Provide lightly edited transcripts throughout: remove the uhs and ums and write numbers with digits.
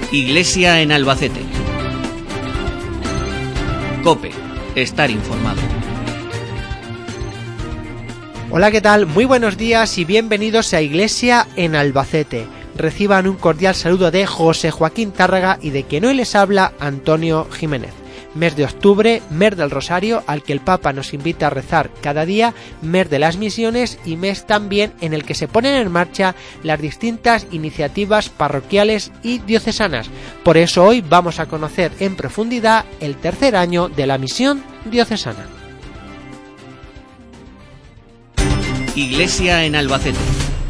Iglesia en Albacete. COPE. Estar informado. Hola, ¿qué tal? Muy buenos días y bienvenidos a Iglesia en Albacete. Reciban un cordial saludo de José Joaquín Tárraga y de quien hoy les habla Antonio Jiménez. Mes de octubre, mes del Rosario, al que el Papa nos invita a rezar cada día, mes de las misiones y mes también en el que se ponen en marcha las distintas iniciativas parroquiales y diocesanas. Por eso hoy vamos a conocer en profundidad el tercer año de la misión diocesana. Iglesia en Albacete.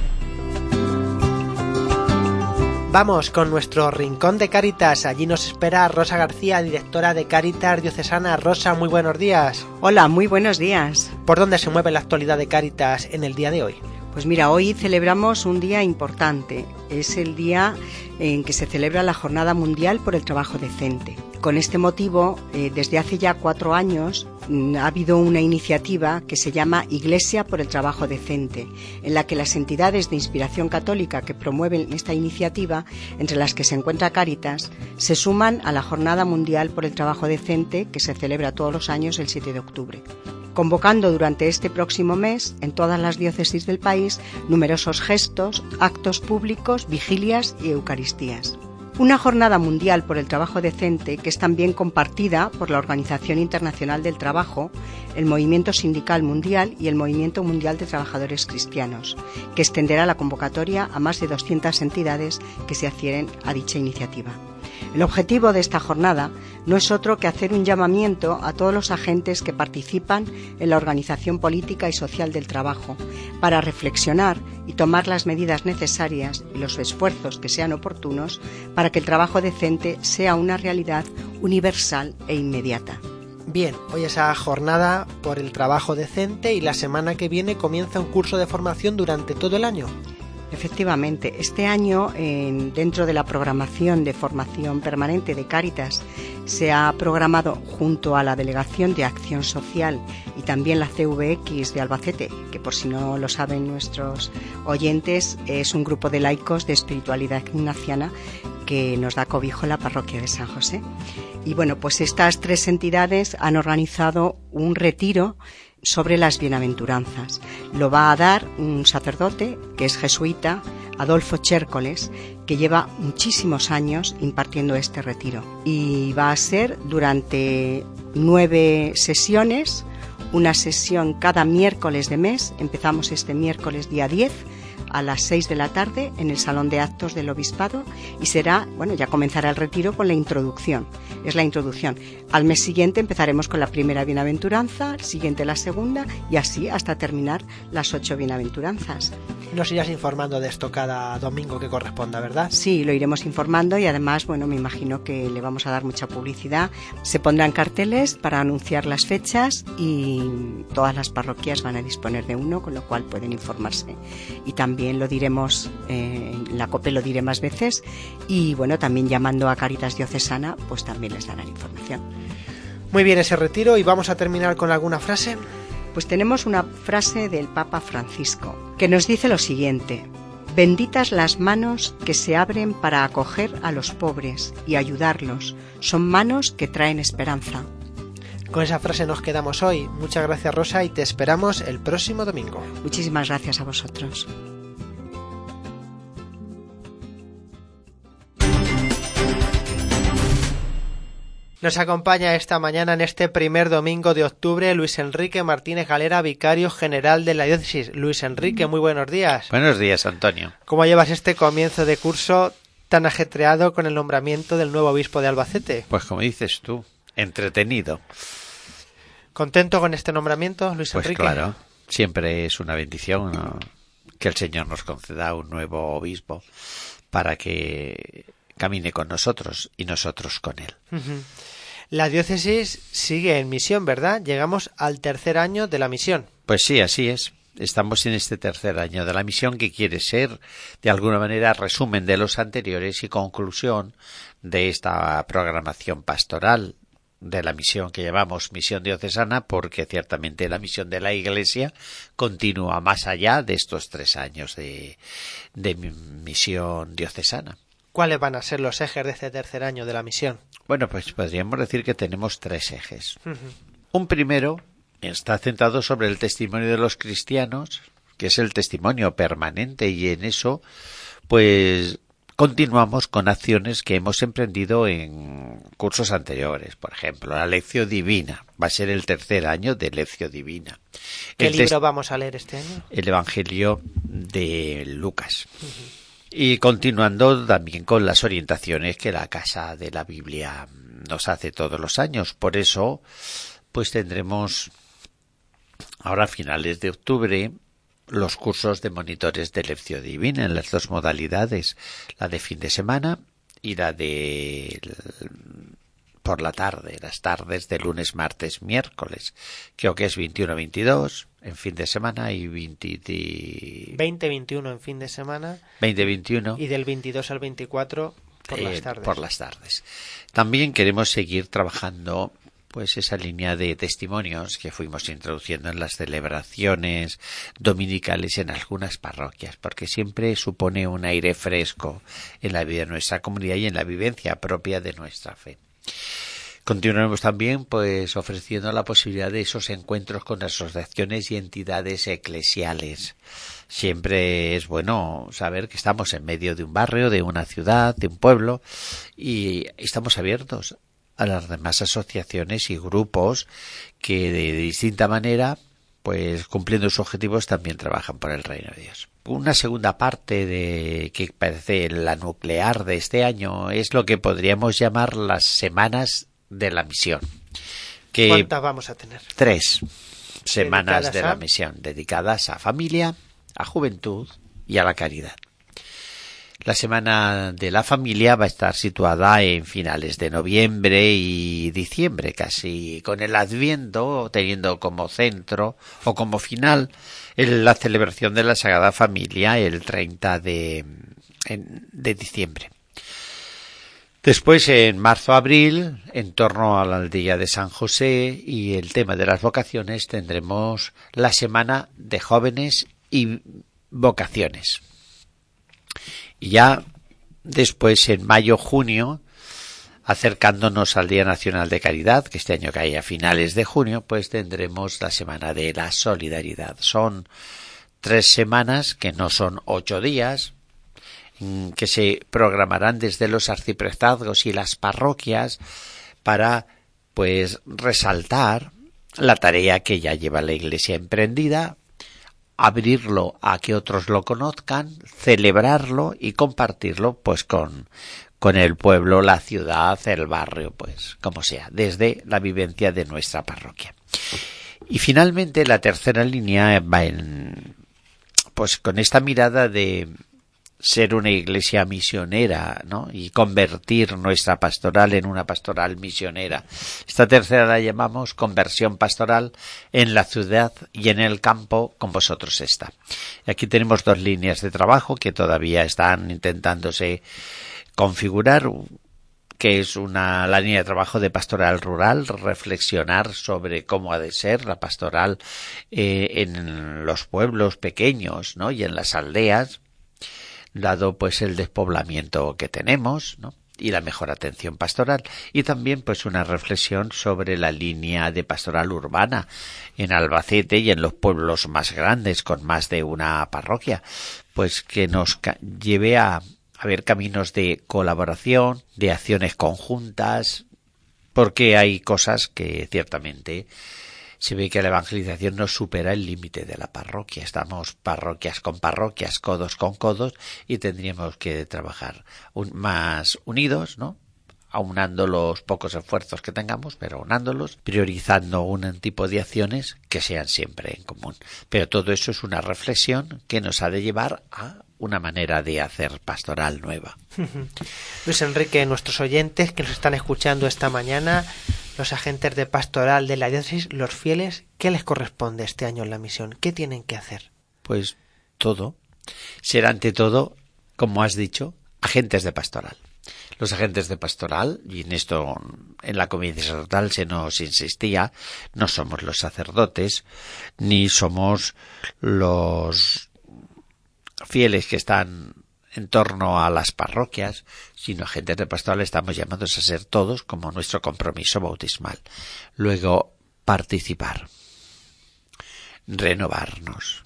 Vamos con nuestro rincón de Cáritas. Allí nos espera Rosa García, directora de Cáritas Diocesana. Rosa, muy buenos días. Hola, muy buenos días. ¿Por dónde se mueve la actualidad de Cáritas en el día de hoy? Pues mira, hoy celebramos un día importante. Es el día en que se celebra la Jornada Mundial por el Trabajo Decente. Con este motivo, desde hace ya 4 años, ha habido una iniciativa que se llama Iglesia por el Trabajo Decente, en la que las entidades de inspiración católica que promueven esta iniciativa, entre las que se encuentra Cáritas, se suman a la Jornada Mundial por el Trabajo Decente que se celebra todos los años el 7 de octubre. Convocando durante este próximo mes, en todas las diócesis del país, numerosos gestos, actos públicos, vigilias y eucaristías. Una jornada mundial por el trabajo decente que es también compartida por la Organización Internacional del Trabajo, el Movimiento Sindical Mundial y el Movimiento Mundial de Trabajadores Cristianos, que extenderá la convocatoria a más de 200 entidades que se adhieren a dicha iniciativa. El objetivo de esta jornada no es otro que hacer un llamamiento a todos los agentes que participan en la organización política y social del trabajo para reflexionar y tomar las medidas necesarias y los esfuerzos que sean oportunos para que el trabajo decente sea una realidad universal e inmediata. Bien, hoy es la jornada por el trabajo decente y la semana que viene comienza un curso de formación durante todo el año. Efectivamente, este año, dentro de la programación de formación permanente de Cáritas, se ha programado junto a la Delegación de Acción Social y también la CVX de Albacete, que por si no lo saben nuestros oyentes, es un grupo de laicos de espiritualidad ignaciana que nos da cobijo en la parroquia de San José. Y bueno, pues estas 3 entidades han organizado un retiro sobre las bienaventuranzas. Lo va a dar un sacerdote que es jesuita, Adolfo Chércoles, que lleva muchísimos años impartiendo este retiro. Y va a ser durante 9 sesiones, una sesión cada miércoles de mes. Empezamos este miércoles día 10 a las 6 de la tarde en el Salón de Actos del Obispado y será, ya comenzará el retiro con la introducción. Es la introducción. Al mes siguiente empezaremos con la primera bienaventuranza, al siguiente la segunda y así hasta terminar las 8 bienaventuranzas. Nos irás informando de esto cada domingo que corresponda, ¿verdad? Sí, lo iremos informando y además, me imagino que le vamos a dar mucha publicidad. Se pondrán carteles para anunciar las fechas y todas las parroquias van a disponer de uno, con lo cual pueden informarse. Y también lo diremos, en la COPE lo diré más veces y también llamando a Cáritas Diocesana, pues también les darán información. Muy bien ese retiro y vamos a terminar con alguna frase. Pues tenemos una frase del Papa Francisco que nos dice lo siguiente: benditas las manos que se abren para acoger a los pobres y ayudarlos, son manos que traen esperanza. Con esa frase nos quedamos hoy. Muchas gracias, Rosa, y te esperamos el próximo domingo. Muchísimas gracias a vosotros. Nos acompaña esta mañana en este primer domingo de octubre Luis Enrique Martínez Galera, vicario general de la diócesis. Luis Enrique, muy buenos días. Buenos días, Antonio. ¿Cómo llevas este comienzo de curso tan ajetreado con el nombramiento del nuevo obispo de Albacete? Pues como dices tú, entretenido. ¿Contento con este nombramiento, Luis Enrique? Pues claro, siempre es una bendición, ¿no?, que el Señor nos conceda un nuevo obispo para que camine con nosotros y nosotros con él. La diócesis sigue en misión, ¿verdad? Llegamos al tercer año de la misión. Pues sí, así es. Estamos en este tercer año de la misión, que quiere ser, de alguna manera, resumen de los anteriores y conclusión de esta programación pastoral de la misión que llamamos misión diocesana, porque ciertamente la misión de la Iglesia continúa más allá de estos 3 años de misión diocesana. ¿Cuáles van a ser los ejes de este tercer año de la misión? Bueno, pues podríamos decir que tenemos 3 ejes. Un primero está centrado sobre el testimonio de los cristianos, que es el testimonio permanente, y en eso, pues, continuamos con acciones que hemos emprendido en cursos anteriores. Por ejemplo, la Lección Divina. Va a ser el tercer año de Lección Divina. ¿Qué libro vamos a leer este año? El Evangelio de Lucas. Y continuando también con las orientaciones que la Casa de la Biblia nos hace todos los años. Por eso, pues tendremos ahora a finales de octubre los cursos de monitores de Lección Divina en las 2 modalidades, la de fin de semana y la de por la tarde, las tardes de lunes, martes, miércoles. Creo que es 21-22 en fin de semana y 20-21 en fin de semana. 20-21. Y del 22 al 24 por las tardes. Por las tardes. También queremos seguir trabajando pues esa línea de testimonios que fuimos introduciendo en las celebraciones dominicales en algunas parroquias, porque siempre supone un aire fresco en la vida de nuestra comunidad y en la vivencia propia de nuestra fe. Continuaremos también pues ofreciendo la posibilidad de esos encuentros con asociaciones y entidades eclesiales. Siempre es bueno saber que estamos en medio de un barrio, de una ciudad, de un pueblo, y estamos abiertos a las demás asociaciones y grupos que de distinta manera, pues cumpliendo sus objetivos, también trabajan por el reino de Dios. Una segunda parte de que parece la nuclear de este año es lo que podríamos llamar las semanas de la misión. ¿Cuántas vamos a tener? 3 semanas de la misión, dedicadas a familia, a juventud y a la caridad. La Semana de la Familia va a estar situada en finales de noviembre y diciembre, casi con el Adviento teniendo como centro o como final la celebración de la Sagrada Familia el 30 de diciembre. Después, en marzo-abril, en torno a la Día de San José y el tema de las vocaciones, tendremos la Semana de Jóvenes y Vocaciones. Y ya después, en mayo-junio, acercándonos al Día Nacional de Caridad, que este año cae a finales de junio, pues tendremos la Semana de la Solidaridad. Son 3 semanas, que no son 8 días, que se programarán desde los arciprestazgos y las parroquias para, pues, resaltar la tarea que ya lleva la Iglesia emprendida, abrirlo a que otros lo conozcan, celebrarlo y compartirlo pues con el pueblo, la ciudad, el barrio, pues como sea, desde la vivencia de nuestra parroquia. Y finalmente la tercera línea va pues con esta mirada de ser una iglesia misionera, ¿no? Y convertir nuestra pastoral en una pastoral misionera. Esta tercera la llamamos conversión pastoral en la ciudad y en el campo con vosotros está. Y aquí tenemos 2 líneas de trabajo que todavía están intentándose configurar, que es la línea de trabajo de pastoral rural, reflexionar sobre cómo ha de ser la pastoral en los pueblos pequeños, ¿no? Y en las aldeas, dado pues el despoblamiento que tenemos, ¿no? Y la mejor atención pastoral, y también pues una reflexión sobre la línea de pastoral urbana en Albacete y en los pueblos más grandes con más de una parroquia, pues que nos lleve a ver caminos de colaboración, de acciones conjuntas, porque hay cosas que ciertamente se ve que la evangelización no supera el límite de la parroquia. Estamos parroquias con parroquias, codos con codos, y tendríamos que trabajar más unidos, ¿no? Aunando los pocos esfuerzos que tengamos, pero aunándolos, priorizando un tipo de acciones que sean siempre en común. Pero todo eso es una reflexión que nos ha de llevar a una manera de hacer pastoral nueva. Luis Enrique, nuestros oyentes que nos están escuchando esta mañana, los agentes de pastoral de la diócesis, los fieles, ¿qué les corresponde este año en la misión? ¿Qué tienen que hacer? Pues todo. Ser ante todo, como has dicho, agentes de pastoral. Los agentes de pastoral, y en esto en la Convivencia Sacerdotal se nos insistía, no somos los sacerdotes, ni somos los fieles que están en torno a las parroquias, sino agentes de pastoral estamos llamados a ser todos como nuestro compromiso bautismal. Luego, participar, renovarnos,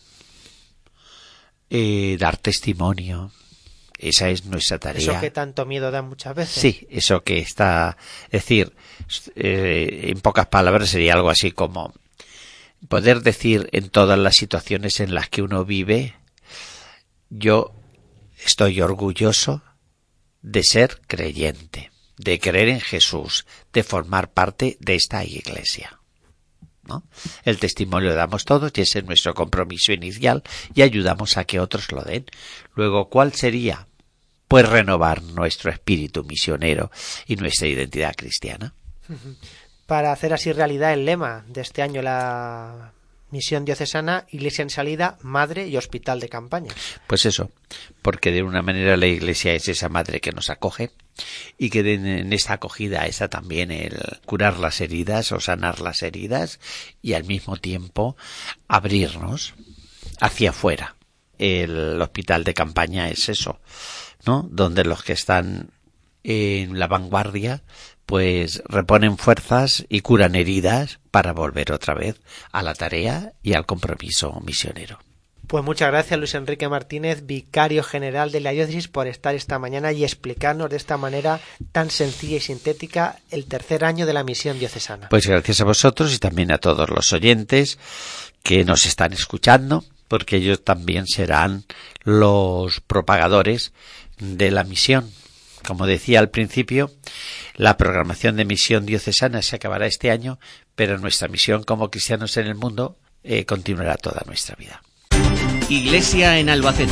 dar testimonio. Esa es nuestra tarea. Eso que tanto miedo da muchas veces. Sí, eso que está... Es decir, en pocas palabras sería algo así como poder decir en todas las situaciones en las que uno vive: yo estoy orgulloso de ser creyente, de creer en Jesús, de formar parte de esta iglesia, ¿no? El testimonio lo damos todos y ese es nuestro compromiso inicial y ayudamos a que otros lo den. Luego, ¿cuál sería? Pues renovar nuestro espíritu misionero y nuestra identidad cristiana. Para hacer así realidad el lema de este año, la misión diocesana, Iglesia en salida, madre y hospital de campaña. Pues eso, porque de una manera la Iglesia es esa madre que nos acoge y que en esta acogida está también el curar las heridas o sanar las heridas y al mismo tiempo abrirnos hacia afuera. El hospital de campaña es eso, ¿no? Donde los que están en la vanguardia pues reponen fuerzas y curan heridas para volver otra vez a la tarea y al compromiso misionero. Pues muchas gracias, Luis Enrique Martínez, vicario general de la diócesis, por estar esta mañana y explicarnos de esta manera tan sencilla y sintética el tercer año de la misión diocesana. Pues gracias a vosotros y también a todos los oyentes que nos están escuchando, porque ellos también serán los propagadores de la misión. Como decía al principio, la programación de misión diocesana se acabará este año, pero nuestra misión como cristianos en el mundo continuará toda nuestra vida. Iglesia en Albacete.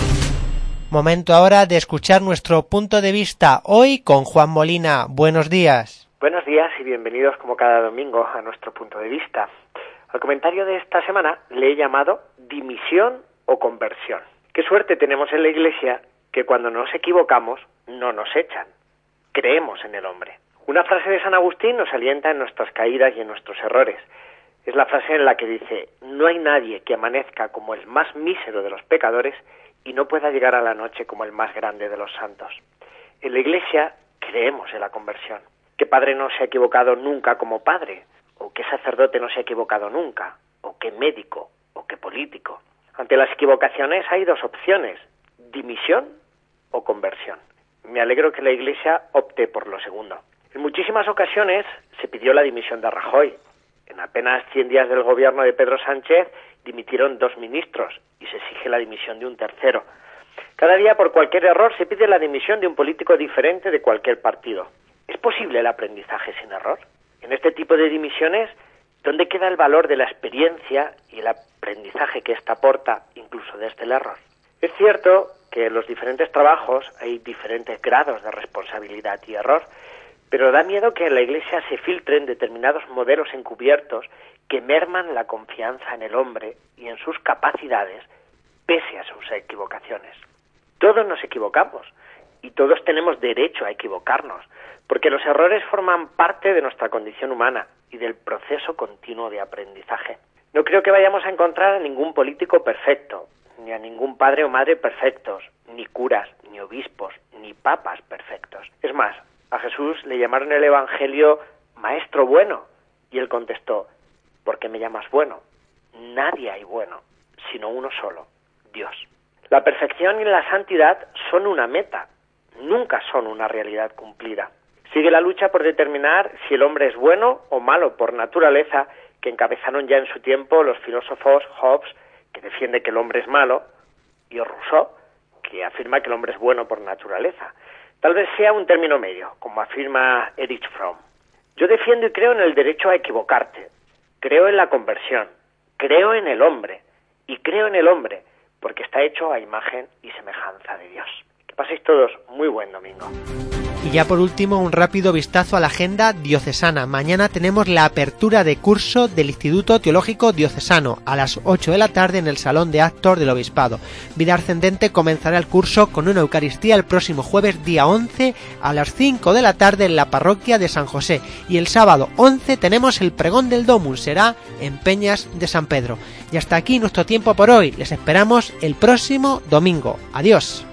Momento ahora de escuchar nuestro punto de vista, hoy con Juan Molina. Buenos días. Buenos días y bienvenidos como cada domingo a nuestro punto de vista. Al comentario de esta semana le he llamado dimisión o conversión. Qué suerte tenemos en la Iglesia que cuando nos equivocamos no nos echan. Creemos en el hombre. Una frase de San Agustín nos alienta en nuestras caídas y en nuestros errores. Es la frase en la que dice: no hay nadie que amanezca como el más mísero de los pecadores y no pueda llegar a la noche como el más grande de los santos. En la Iglesia creemos en la conversión. ¿Qué padre no se ha equivocado nunca como padre? ¿O qué sacerdote no se ha equivocado nunca? ¿O qué médico? ¿O qué político? Ante las equivocaciones hay dos opciones: dimisión o conversión. Me alegro que la Iglesia opte por lo segundo. En muchísimas ocasiones se pidió la dimisión de Rajoy. En apenas 100 días del gobierno de Pedro Sánchez dimitieron 2 ministros y se exige la dimisión de un tercero. Cada día, por cualquier error, se pide la dimisión de un político diferente de cualquier partido. ¿Es posible el aprendizaje sin error? En este tipo de dimisiones, ¿dónde queda el valor de la experiencia y el aprendizaje que ésta aporta, incluso desde el error? Es cierto que en los diferentes trabajos hay diferentes grados de responsabilidad y error, pero da miedo que en la Iglesia se filtren determinados modelos encubiertos que merman la confianza en el hombre y en sus capacidades, pese a sus equivocaciones. Todos nos equivocamos y todos tenemos derecho a equivocarnos, porque los errores forman parte de nuestra condición humana y del proceso continuo de aprendizaje. No creo que vayamos a encontrar a ningún político perfecto, ni a ningún padre o madre perfectos, ni curas, ni obispos, ni papas perfectos. Es más, a Jesús le llamaron en el Evangelio Maestro bueno, y él contestó: ¿por qué me llamas bueno? Nadie hay bueno, sino uno solo, Dios. La perfección y la santidad son una meta, nunca son una realidad cumplida. Sigue la lucha por determinar si el hombre es bueno o malo por naturaleza, que encabezaron ya en su tiempo los filósofos Hobbes, que defiende que el hombre es malo, y Rousseau, que afirma que el hombre es bueno por naturaleza. Tal vez sea un término medio, como afirma Erich Fromm. Yo defiendo y creo en el derecho a equivocarte, creo en la conversión, creo en el hombre, y creo en el hombre porque está hecho a imagen y semejanza de Dios. Que paséis todos muy buen domingo. Y ya por último, un rápido vistazo a la agenda diocesana. Mañana tenemos la apertura de curso del Instituto Teológico Diocesano a las 8 de la tarde en el Salón de Actos del Obispado. Vida Ascendente comenzará el curso con una Eucaristía el próximo jueves día 11 a las 5 de la tarde en la parroquia de San José. Y el sábado 11 tenemos el pregón del Domum, será en Peñas de San Pedro. Y hasta aquí nuestro tiempo por hoy. Les esperamos el próximo domingo. Adiós.